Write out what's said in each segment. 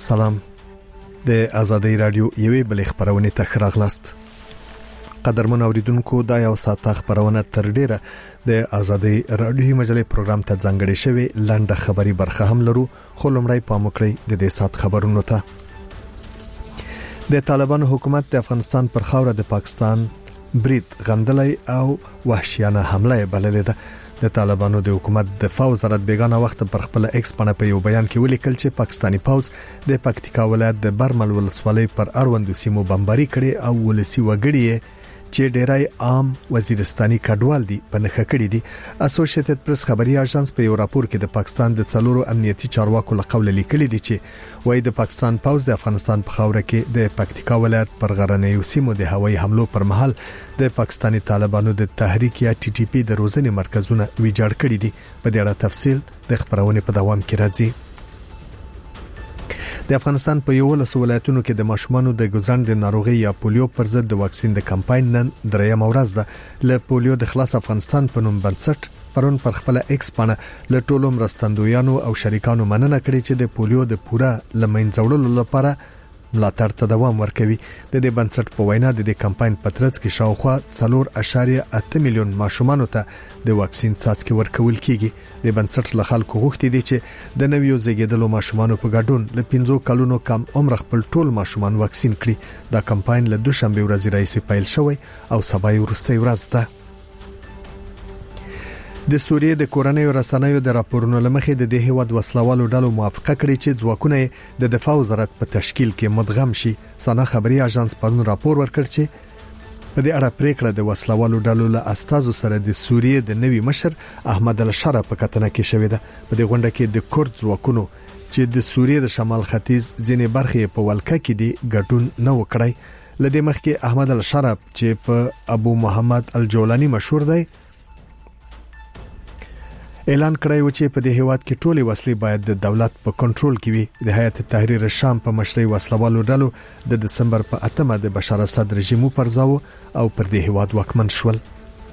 سلام. د آزادۍ رادیو یوې بل خبرونه ته راغلاست. قدرمن اوریدونکو دا یو ساعت خبرونه تر ډیره د آزادۍ رادیو مجلې پروګرام ته ځانګړې شوی لنډه خبري برخه هم لرو، خو لمړی پام وکړئ د دې ساعت خبرونو ته. د طالبانو حکومت د افغانستان پر خاوره د پاکستان برید غندلای او وحشیانه حمله بللې ده. د طالبانو د حکومت دفاع وزارت بیگانه وخت پر خپل ایکس باندې په یو بیان کې ولیکل چې پاکستانی پوز د پکتیکا ولایت د برمل ولسوالۍ پر اړوندو سیمو بمباري کړي او ولسی وګړي چې ډیرای عام وزیرستاني کډوال دي په نخښه کړي دي. اسوسییټډ پریس خبري اژانس په یو راپور کې د پاکستان د څلورو امنیتي چارواکو له قوله لیکلي دي چې وایي د پاکستان پوز د افغانستان په خاوره کې د پکتیکا ولایت پر غرنیو سیمو د هوایي حملو پر مهال د پاکستانی طالبانو د تحریک یا ټي ټي پی د روزنې مرکزونه ویجاړ کړي دي. په دې اړه تفصیل د خبرونه په دوام کې راځي. د افغانستان په یو ولایتونو کې د ماشومانو د ګزند ناروغي یا پولیو پر ضد د واکسین د کمپاین نن درېیم ورځ ده. له پولیو د خلاص افغانستان په نوم بنسټ پرون پر خپل ایکس باندې له ټولو مرستندویانو او شریکانو مننه کړې چې د پولیو د پوره لمنځوړلو لپاره ملاتړ ته دوام ورکوي. د دې بنسټ په وینا د دې کمپاین په ترڅ کې شاوخوا 4.8 میلیون ماشومانو ته د واکسین څاڅکي ورکول کیږي. د بنسټ له خلکو غوښتي دي چې د نویو زیږیدلو ماشومانو په ګډون له 15 کلونو کم عمر خپل ټول ماشومان واکسین کړي. دا کمپاین له دوشنبه ورځې راځي پیل شوی او سبا وروستۍ ورځ ده. د سوریې د کورنیو رسنیو د راپورونو لمخې د دې هیواد وسلوالو ډلو موافقه کړې چې ځواکونه د دفاع وزارت په تشکیل کې مدغم شي. سنا خبري اژانس پرون راپور ورکړ چې په دې اړه پریکړه د وسلوالو ډلو له استازو سره د سوریې د نوي مشر احمد الشرا په کتنه کې شوې ده. په دې غونډه کې د کورد ځواکونو چې د سوریې د شمال ختیځ ځینې برخې په ولکه کې دي ګډون نه وکړي. لدې مخکې احمد الشرا چې په ابو محمد الجولانی مشهور دی اعلان کړی و چې په دې هیواد کې ټولې وسلې باید د دولت په کنټرول کې وي. د هیئت تحریر شام په مشرۍ وسلوالو ډلو د دسمبر په 8 د بشار اسد رژیم پرځاو او پر دې هیواد واکمن شول.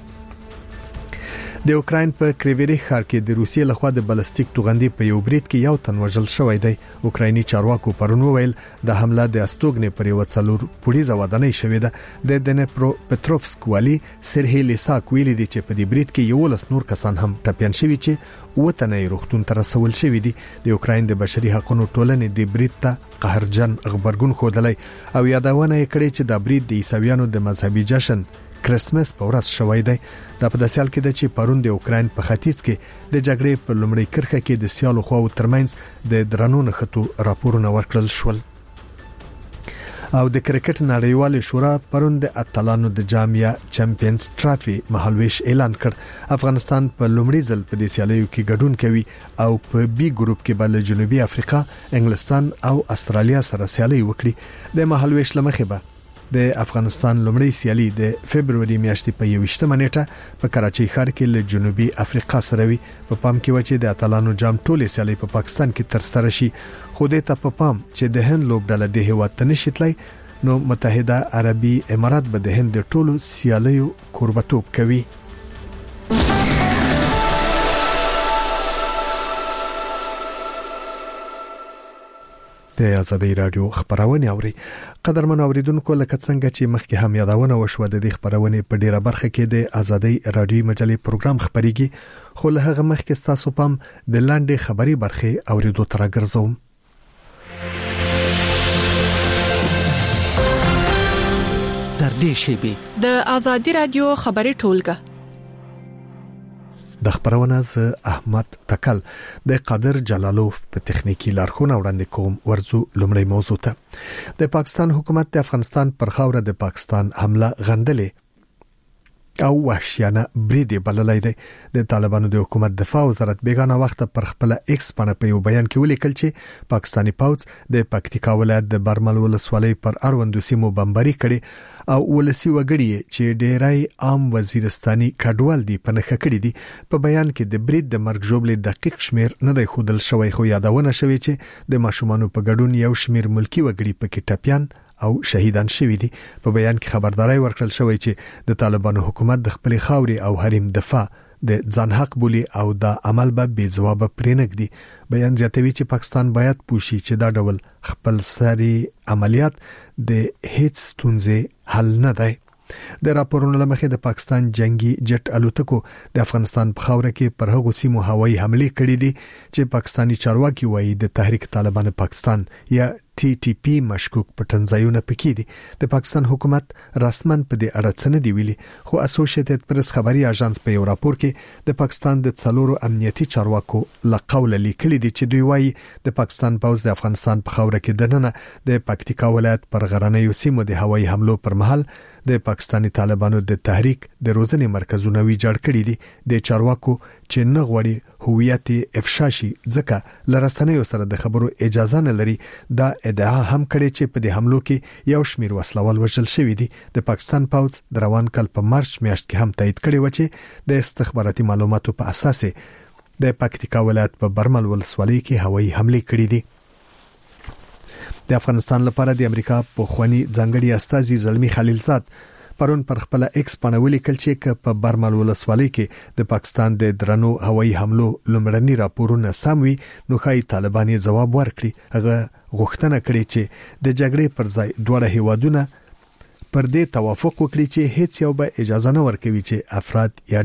د اوکراین په کریویریخ ښار کې د روسیې لخوا د بلستیک توغندي په یو برید کې یو تن وژل شوی دی. اوکرایني چارواکو پرون ویل د حمله د استوګنې پر یو څلور پولیسه ودانۍ شوې ده. د دنپرو پټروفسک والی سرهی لیساک ویلي دي چې په دې برید کې یو لس نور کسان هم ټپيان شوي چې وطني روغتون ته رسول شوی دي. د اوکراین د بشري حقوقو ټولنې د برید ته قهرجن خبرګون خوده او یادونه کړې چې د برید د عیسویانو د مذهبي جشن کرسمس په ورځ شوی دی. دا په داسې حال کې ده چې پرون د اوکراین په ختیځ کې د جګړې په لومړۍ کرښه کې د سیالو خواو ترمنځ د درنو نښتو راپورونه ورکړل شول. او د کرکټ نړیوال شورا پرون د اتلانو د جامیا چمپیونز ټرافي مهالويش اعلان کړ. افغانستان په لومړي ځل په دې سیالیو کې ګډون کوي او په بي ګروپ کې بل جنوبي افریقا، انګلستان او استرالیا سره سیالي وکړي. د مهالويش لمخې به د افغانستان لومړی سیالي د فبرवरी میاشتې په 21 نیټه په کراچۍ ښار کې له جنوبي افریقا سره وي. په پام کې و چې د اتلانو جام ټولې سیالي په پاکستان کې ترسره شي. خو د ته په پام چې د هند لوبډله د هیواد ته نشیتلای نو متحده عربي امارات به د هند د ټولو سیالیو کوربتوب کوي. د آزادۍ رادیو خبرونه اوري. قدرمن اوریدونکو لکه څنګه چې مخکې هم یادونه وشوه د دې خبرونه په ډیره برخه کې د آزادۍ رادیو مجلې پروګرام خبريږي، خو له هغه مخکې تاسو پام د لاندې خبري برخه اوریدو تر راګرځوم. تر دې شی د آزادۍ رادیو خبري ټولګه د خبرونه ز احمد تکل د قادر جلالوف په تخنیکی لارښوونه وړاندې کوم. ورزو لومړی موضوع ته. د پاکستان حکومت د افغانستان پر خاوره د پاکستان حمله غندلې او وحشیانه برید بللای دی. د طالبانو د حکومت دفاع وزارت بیگانه وخت پر خپل ایکس باندې په یو بیان کې ولیکل چې پاکستانی پوز د پکتیکا ولایت د برمل ولسوالۍ پر اړوندو سیمو بمباري کړي او ولسی وګړي چې ډیرای عام وزیرستاني کډوال دي په نخښه کړي دي. په بیان کې د برید د مرګ جوړې دقیق شمیر نه دی خودل شوی، خو یادونه شوی چې د ماشومانو په ګډون یو شمیر ملکی وګړي پکې ټپيان او شهیدان شوی دي. په بیان کې خبرداري ورکړل شوی چې د طالبانو حکومت د خپل خاوري او حریم دفاع د ځان حق بولی او دا عمل به بې ځواب پرېنګدي. بیان زیاتوي چې پاکستان باید پوښي چې دا ډول خپل ساري عملیات د هیڅ ستونزې حل نه دی. د راپورونو لمخې د پاکستان جنگي جټ الوتکو د افغانستان په خاوره کې پر هغو سیمو هوایي حمله کړې دي چې پاکستانی چارواکي وایي د تحریک طالبان پاکستان یا TTP مشکوک پټنځایونه پکې دي. د پاکستان حکومت رسمن په دې اړه څه نه دی ویلي، خو اسوسییټډ پریس خبري اژانس په یو راپور کې د پاکستان د څلورو امنیتي چارواکو لقول لیکلي دي چې دوی وایي د پاکستان پوځ د افغانستان په خاوره کې دننه د پکتیکا ولایت پر غرنیو سیمو د هوایي حملو پر مهال د پاکستانی طالبانو د تحریک د روزنې مرکزونه ویجاړ کړي دي. د چارواکو چې نه غوړي هویت افشا شي ځکه لرستنیو سره د خبرو اجازه نه لري، دا ادعا هم کړي چې په دې حملو کې یو شمیر وسلوال وژل شوی دي. د پاکستان پوځ د روان کال په مارچ میاشت کې هم تایید کړي و چې د استخباراتي معلوماتو په اساس د پکتیکا ولایت په برمل ولسوالۍ کې هوایي حمله کړې دي. د افغانستان لپاره د امریکا په خواني ځانګړي استازي زلمی خلیلزاد پرون پر خپل ایکس باندې ولیکل چې په برمل ولسوالۍ کې د پاکستان د درنو هوایي حملو لومړني راپورونه سموي نو خای طالبان جواب ورکړي. هغه غوښتنه کړې چې د جګړې پر ځای دوه هیوادونه پر دې توافق وکړي چې هیڅ یو به اجازه نه ورکوي چې افراد یا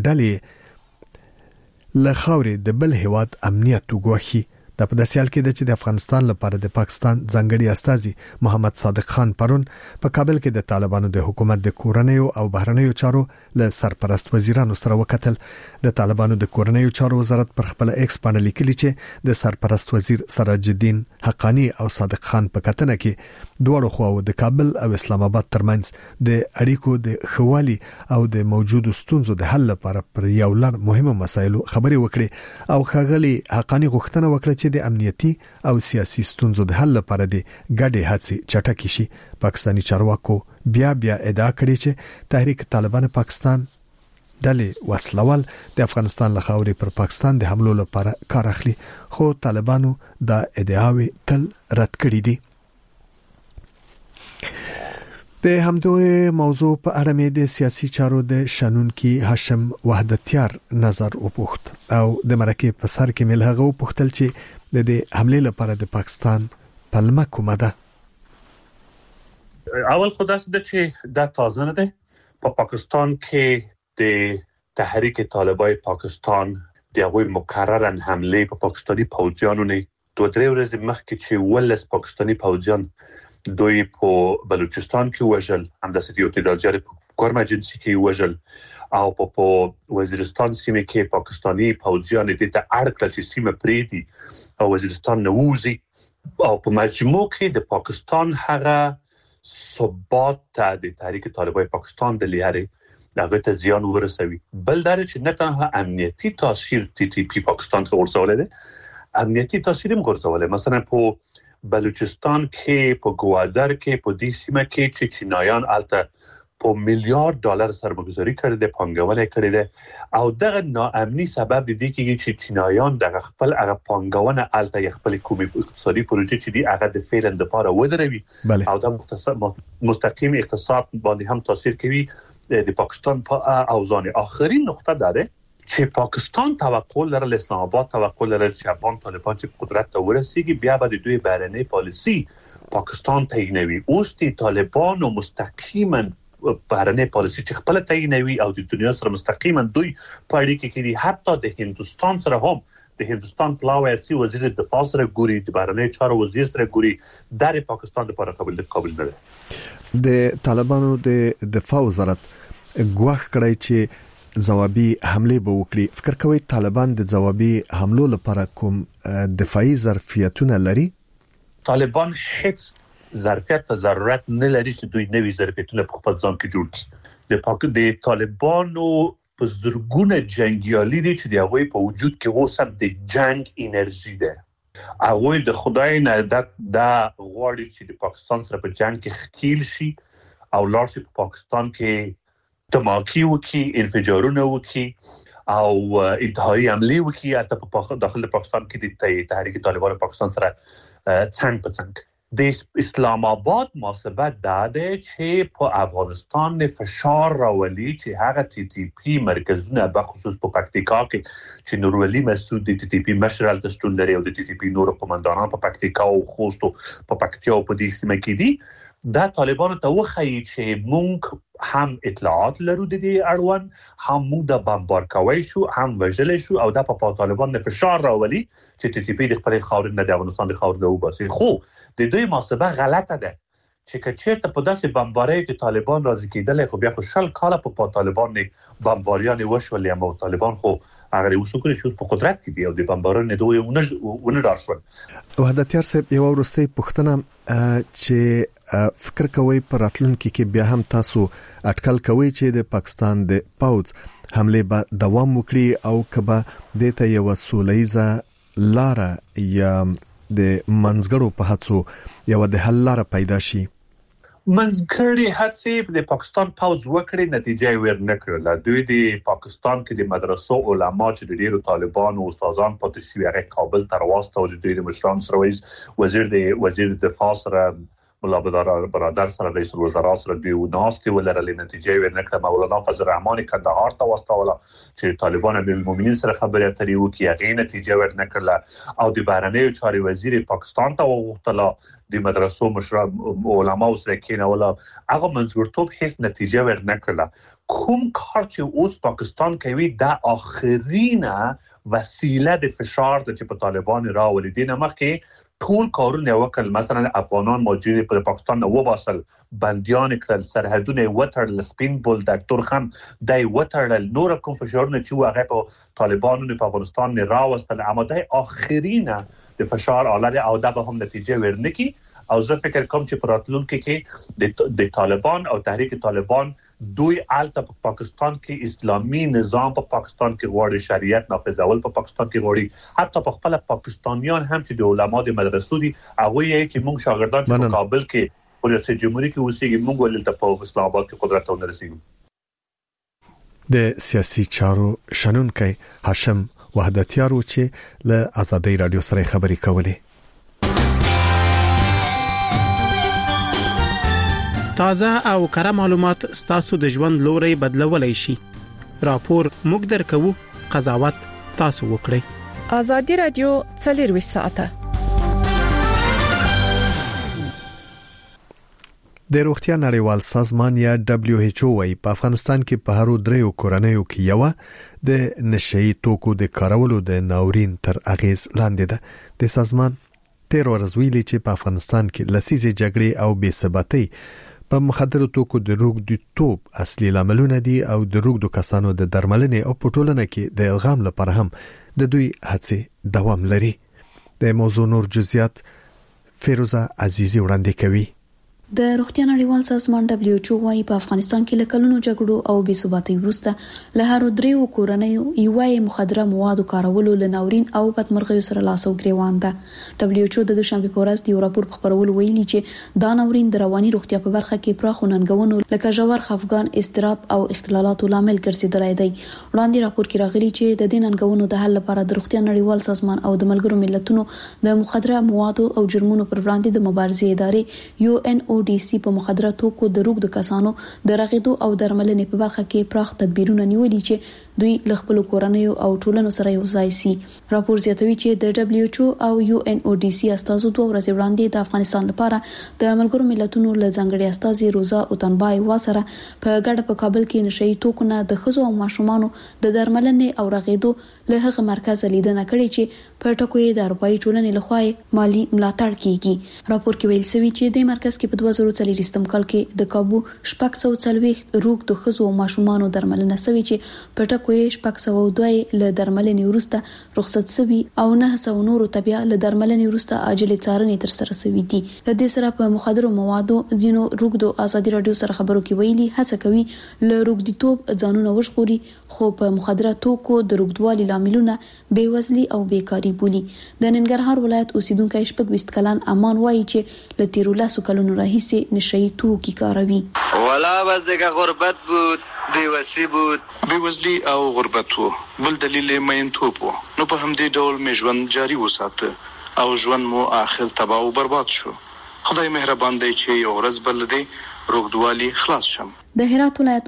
ډلې له خاورې د بل هیواد امنیت وګواښي. د په داسې حال کې د چې د افغانستان لپاره د پاکستان ځانګړي استازي محمد صادق خان پرون په کابل کې د طالبانو د حکومت د کورنیو او بهرنیو چارو له سرپرست وزیرانو سره وکتل. د طالبانو د کورنیو چارو وزارت پر خپل ایکس باندې لیکلي چې د سرپرست وزیر سراج الدین حقانی او صادق خان په کتنه کې دوه خواو د کابل او اسلام آباد ترمنځ د اړیکو د خوالي او د موجودو ستونزو د حل لپاره پر یو لړ مهمه مسایلو خبرې وکړي او خغلی حقانی غوښتنه وکړه چې د امنیتي او سیاسي ستونزو د حل لپاره د ګډې هڅې چټکې شي. پاکستانی چارواکو بیا ادعا کړې چې تحریک طالبان پاکستان ډلې وسلوال د افغانستان له خاورې پر پاکستان د حملو لپاره کار اخلي، خو طالبانو دا ادعاوې تل رد کړې دي. د همدوی موضوع په اړه مې د سیاسي چارو د شنونکي هاشم وحدتیار نظر وپوښت او د مرکه په سر کې مل هغه وپوښتل چې د دې حمله لپاره د پاکستان پلمه کومه ده. اول خداست ده چې دا تازه نه ده. په پاکستان کې د تحریک طالبای پاکستان دغه مکررن حمله په پاکستانی پوځیانو نه 2-3 ورځې مخکې چې ولس پاکستانی پوځیان دوی په بلوچستان کې وژل، همداسې یو تعداد په کورما جنسي کې وژل او په وزیرستان سیمه کې پاکستانی پوځیان د اړکل چې سیمه پریدي او وزیرستان نووزي او په مجموع کې د پاکستان هغه ثبات د تحریک طالبای پاکستان د لاري هغه ته زیان ورسوي. بل دا چې نه تنها امنیتي تاثیر TTP پاکستان ته ورسوله ده، امنیتي تاثیر هم ورسوله. مثلا په بلوچستان کې په ګوادر کې په دې سیمه کې چې چینایان الته په میلیارډ ډالر سرمایه‌گذاری کړې ده، پانګونه کړې ده او دغه ناامني سبب دي چې چینایان دغه خپل هغه پانګونه الته خپل کومي اقتصادي پروژې چې دي هغه د فعلا د لپاره ودروي او دا مستقیم اقتصاد باندې هم تاثیر کوي د پاکستان په اوزان. آخرین نقطه ده چې پاکستان توقع لري، اسلام آباد توقع لري چې افغان طالبان چې قدرت ته ورسیږي بیا به د دوی بهرنۍ پالیسی پاکستان تعیینوي. اوس د طالبانو مستقیما بهرنۍ پالیسی چې خپل تعیینوي او د دنیا سره مستقیما دوی پایډي کې دي. حتی د هندستان سره هم د هندستان پلاوی وزیر دفاع سره ګوري، د بهرنۍ چارو وزیر سره ګوري، د پاکستان لپاره قابل نه ده. د طالبانو د دفاع وزارت ګواښ کړی چې ځوابي حمله به وکړي. فکر کوي طالبان د ځوابي حملو لپاره کوم دفاعي ظرفیتونه لري؟ طالبان هیڅ ظرفیت ته ضرورت نه لري چې دوی نوي ظرفیتونه په خپل ځان کې جوړ کړي. د طالبانو په زرګونه جنگیالي دي چې د هغوی په وجود کې اوس د جنگ انرژي ده. هغوی د خدای نه دا غواړي چې د پاکستان سره په جنگ کې ښکیل شي او لاړ شي په پاکستان کې تماکی وکي، انفجارونه وکي او انتهایی حمله وکي. حتی په داخل پاکستان کې د تحریک طالبان پاکستان سره څنګ په څنګ د اسلام آباد محاسبه ده چې په افغانستان فشار راولي چې هغه ټي ټي پی مرکزونه به خصوص په پکتیکا کې چې نورولي مسعود د ټي ټي پی مشرال تشتون لري او د ټي ټي پی نور قومندانان په پکتیکا او خوست په پکتیا او په دې سیمه کې دي دا طالبانو ته وخی چې مونږ هم اطلاعات لرو د دې اړوند هم موږ د بمبار کوي شو هم وژل شو او د په طالبان نه فشار راولي چې ټي ټي پی د خپل خاور نه د افغانستان د خاور نه وباسي خو د دوی محاسبه غلطه ده چې کچېرته په داسې بمبارۍ کې طالبان راځي کېدل خو بیا خو شل کاله په طالبان نه بمباریان وشول یا مو طالبان خو هغه وسوکل شو په قدرت کې دی او د بمبارۍ دوی ونه دارشول وحدتیار صاحب یو ورسته پښتنه چې فکر کوي پر راتلونکي کې بیا هم تاسو اټکل کوي چې د پاکستان د پاوز حمله به دوام وکړي او کبه د ته یو سولېزه لار یا د منځګړو په هڅو یو د حل لار پیدا شي منځګړي هڅې د پاکستان پاوز وکړي نتیجه ورنکړه دوی د پاکستان کې د مدرسو علما چې د ډیرو طالبانو او استادان پاتې شوی هغه کابل تر واسطه او د دوی مشران سره وزیر دفاع سره ملا برادر سره رئیس الوزرا سره دی او ناستي ولرلې نتیجه ورنکړه مولانا فضل الرحمن کندهار ته واستوله چې طالبان د المؤمنین سره خبرې اترې وکړي هغه نتیجه ورنکړه او د بهرنیو چارې وزیر پاکستان ته وغوښتله د مدرسو مشران علما سره کېنول هغه منځګړتوب هیڅ نتیجه ورنکړه کوم کار چې اوس پاکستان کوي دا اخرینه وسیله د فشار د چې په طالبان راولي دي نه مخکې ټول کارونه وکړل مثلا افغانان ماجري په پاکستان نو وباسل بنديان کړل سرحدونه وټړل سپین بول ډاکټر خان دای وټړل نور کوم فشارونه چې هغه په طالبانو په افغانستان نه راوستل اما د اخرینه د فشار اعلی او دا به هم نتیجه ورنکي او زه فکر کوم چې پراتلونکو کې د طالبان او تحریک طالبان دوی آلته په پاکستان کې اسلامي نظام په پاکستان کې غواړي شریعت نافذول په پاکستان کې غواړي حتی په خپل پاکستانیان هم چې د علما د مدرسو دي هغه یې چې موږ شاګردان چې په کابل کې په ریاست جمهوریت کې اوسېږي موږ ولته په اسلام آباد کې قدرت ته ورسېږو د سیاسي چارو شنونکي هاشم وحدتیار چې له آزادۍ رادیو سره خبرې کولې تازه او کره معلومات ستاسو د ژوند لوري بدلولای شي راپور موږ درکو قضاوت تاسو وکړئ آزادۍ رادیو 24 ساعته د روغتیا نړیوال سازمان یا WHO وايي په افغانستان کې په هرو دریو کورنیو کې یو د نشئی توکو د کارولو د ناورین تر اغیز لاندې ده د سازمان تیر ورځ ویلي چې په افغانستان کې لسیزې جګړې او بې ثباتۍ په مخدرو توکو د روغتوب اصلي لاملونه دي او د روغتو کسانو د درملنې او پټولنې کې د الغام لپاره هم د دوی هڅې دوام لري د موضوع نور جزئیات فیروزه عزیزی وړاندې کوي د روغتیا نړیوال سازمان WHO وايي په افغانستان کې لکلونو جګړو او بې ثباتۍ وروسته له هر دریو کورنیو یوای مخدره موادو کارولو لناورین او بدمرغیو سره لاس او ګریوان ده WHO د دوشنبه په ورځ د راپور په خبرولو ویلي چې دا ناورین د رواني روغتیا په برخه کې پراخ ننګونو لکه ژور خفګان اضطراب او اختلالاتو لامل ګرځیدلی دی وړاندې راپور کې راغلي چې د دې ننګونو د حل لپاره د روغتیا نړیوال سازمان او د ملګرو ملتونو د مخدره موادو او جرمونو پر وړاندې د مبارزې ادارې UNODC په مخدره توکو د روغتو کسانو د رغیدو او درملنې په برخه کې پراخ تدبیرونه نیولي چې دوی له خپل کورنیو او ټولنو سره یو ځای شي راپور زیاتوي چې د WHO او UNODC استازو 2 ورځې وړاندې د افغانستان لپاره د ملګرو ملتونو له ځانګړي استازي روزا اوتنبای واسره په ګډه په کابل کې نشئی توکو نه د خزو او ماشومانو د درملنې او رغیدو له هغه مرکز لیدنه کړې چې په ټکو یې د اروپאי ټولنې لخوا مالی ملاتړ کیږي راپور کې ویل شوی چې د مرکز کې په 2040 کال کې د کابو شپږ 140 روغتو خزو او ماشومانو درملنه شوی چې په ټکو یې شپږ 102 له درملنې وروسته رخصت شوی او 900 نورو تبع له درملنې وروسته عاجل څارنې تر سره شوی دي د دې سره په مخدرو موادو ځینو روغتو آزادي رادیو سره خبرو کې ویلي هڅه کوي له روغتیتوب ځانونه وژغوري خو په مخدره توکو د روغتوالي لاملونه بیوزلي او بیکاری بولی د ننګرهار ولایت اوسیدونکو شپږ 20 کلن امان وایي چې له 13 کلونو راهیسې نشئی توکي کاروي ولا بس دغه غربت بود بیوسی بود بیوزلی او غربت وو بل دلیل مین توپ وو نو په همدې ډول مې ژوند جاری وساته او ژوند مو اخر تباہ او برباد شو خدای مهربان دی چې ورځ بل دی روغدوالي خلاص شم. د هرات ولایت